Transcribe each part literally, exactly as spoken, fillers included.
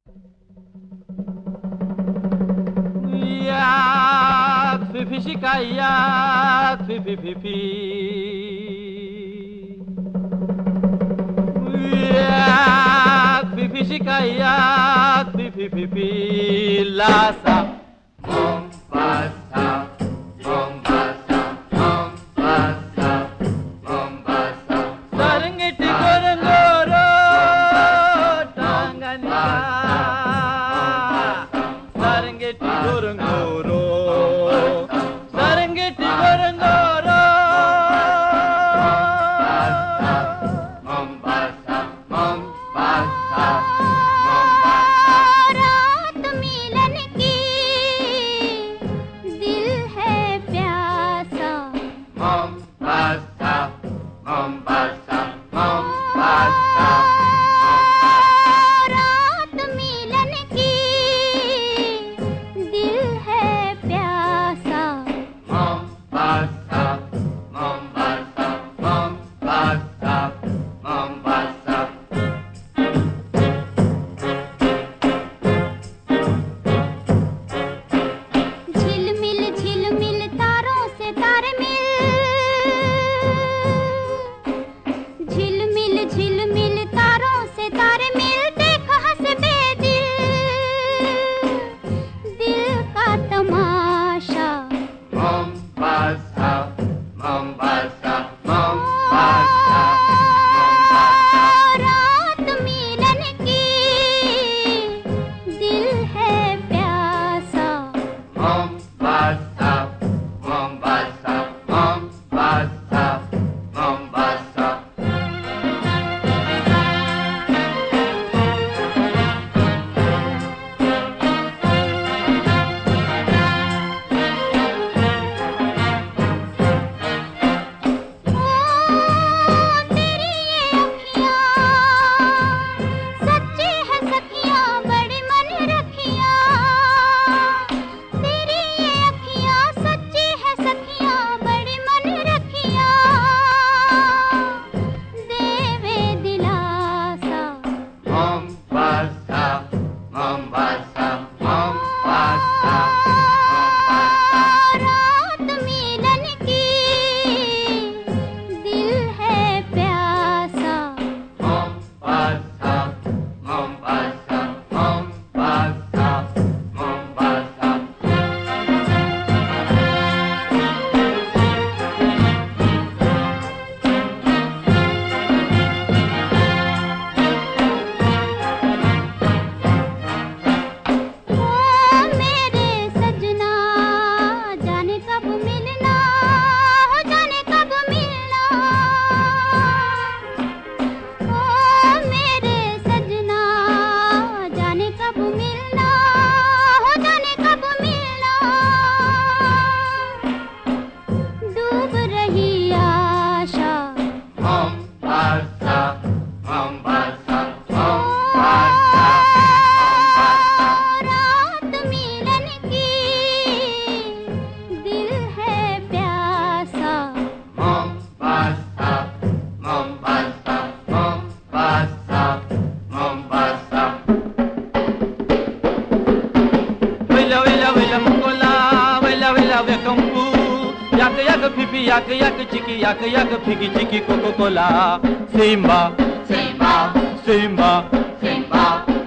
Yak fi fi shika yak fi fi fi fi. Yak fi fi shika yak fi fi fi fi. Lhasa Mombasa, Mombasa, Mombasa, Mombasa. Serengeti Ngorongoro, Tanganyika. Serengeti Ngorongoro, Serengeti Ngorongoro. Mombasa, Mombasa, Mombasa. रात मिलन की दिल है प्यासा। Mombasa, Mombasa, Mombasa. रात मिलन की दिल है प्यासा। Mombasa, Mombasa, Mombasa, Mombasa. झिलमिल झिलमिल तारों से तारे मिल, झिलमिल झिलमिल तारों से तारे मिल। देख हंसते दिल, दिल का तमाशा। Mombasa, Mombasa, Mombasa, Mombasa. रात मिलन की दिल है प्यासा। Mombasa, Mombasa, Mombasa, Mombasa. ओ तेरी ये अखियाँ सच्ची है सखियाँ, बड़ी मन रखियाँ। तेरी ये अखियाँ सच्ची है सखियाँ, बड़ी मन रखियाँ। देवे दिलासा। Mombasa, Mombasa, Mombasa, Mombasa. रात मिलन की दिल है प्यासा। Mombasa, Mombasa, Mombasa, Mombasa. ओ मेरे सजना, जाने कब मिलना, हो जाने कब मिलना। ओ मेरे सजना, जाने कब मिलना, हो जाने कब मिलना। डूब रही आशा। Mombasa, Mombasa, Mombasa, रात मिलन की दिल है प्यासा। Mombasa, Mombasa, Mombasa, Mombasa. Willa willa willa mukola, willa willa wekampu. Yak yak pipi, yak yak chiki, yak yak piki chiki Coca Cola. Simba, Simba, Simba, Simba.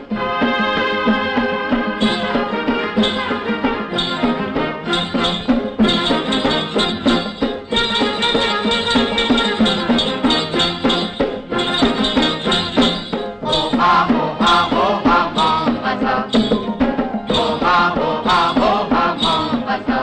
Oha, oha, oha, Mombasa. Oha, oha, oha, Mombasa.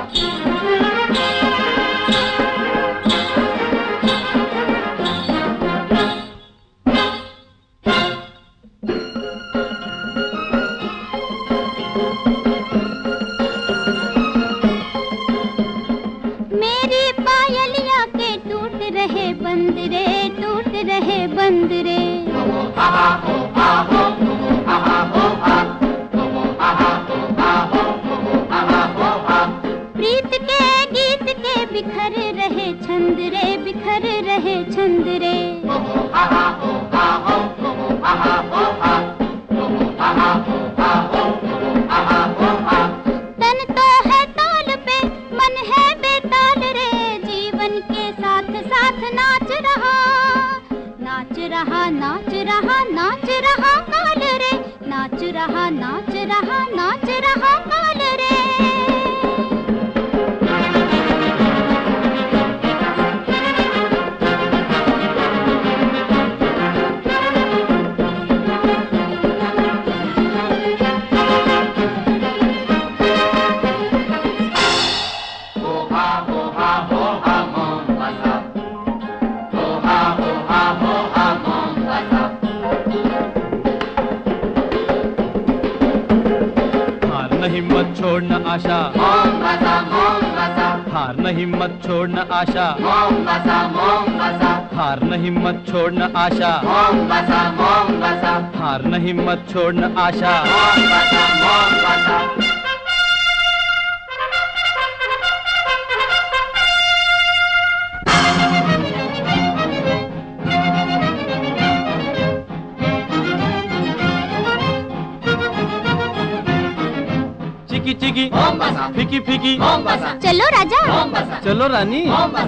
नहीं मत छोड़ना आशा, हार नहीं मत छोड़ना आशा, हार नहीं मत छोड़ना आशा, हार नहीं मत छोड़ना आशा। चिकी चिकी फीकी फीकी, चलो राजा, चलो रानी।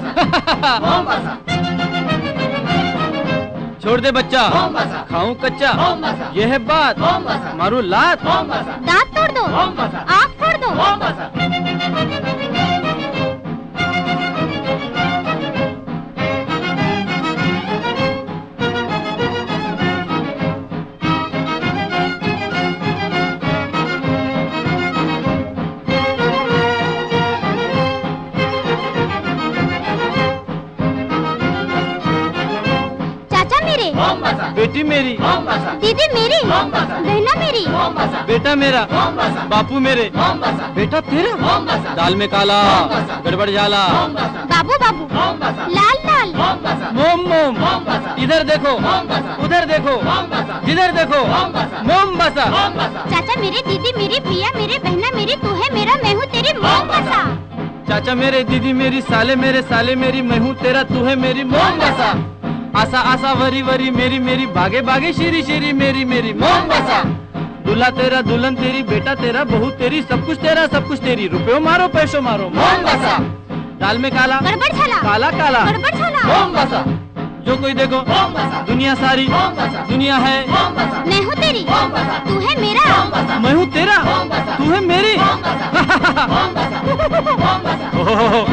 छोड़ दे बच्चा, खाऊं कच्चा, ये है बात, मारू लात, दांत तोड़ दो, आँख फोड़ दो। बेटी मेरी, दीदी मेरी, बहना मेरी, बेटा मेरा, बापू मेरे, बेटा तेरा, दाल में काला गड़बड़ जाला, बाबू बाबू लाल लाल, मोम मोम, इधर देखो उधर देखो जिधर देखो, मोम बसा। चाचा मेरे, दीदी मेरी, भैया मेरे, बहना मेरी, तू है मेरा, मैं हूँ तेरी, मोम बसा। चाचा मेरे, दीदी मेरी, साले मेरे, साले मेरी, मैं हूँ तेरा, तू है मेरी, मोम बसा। आसा आसा वरी वरी मेरी मेरी, भागे भागे शेरी शेरी मेरी मेरी, मोम बसा। दूल्हा तेरा, दुल्हन तेरी, बेटा तेरा, बहू तेरी, सब कुछ तेरा, सब कुछ तेरी, रुपयो मारो पैसो मारो, मोम बसा। दाल में काला गड़बड़ छाला, काला काला गड़बड़ छाला, मोम बसा। जो कोई देखो दुनिया सारी दुनिया है, मैं हूँ तेरी, तू है मेरा, मैं हूँ तेरा, तू है मेरी।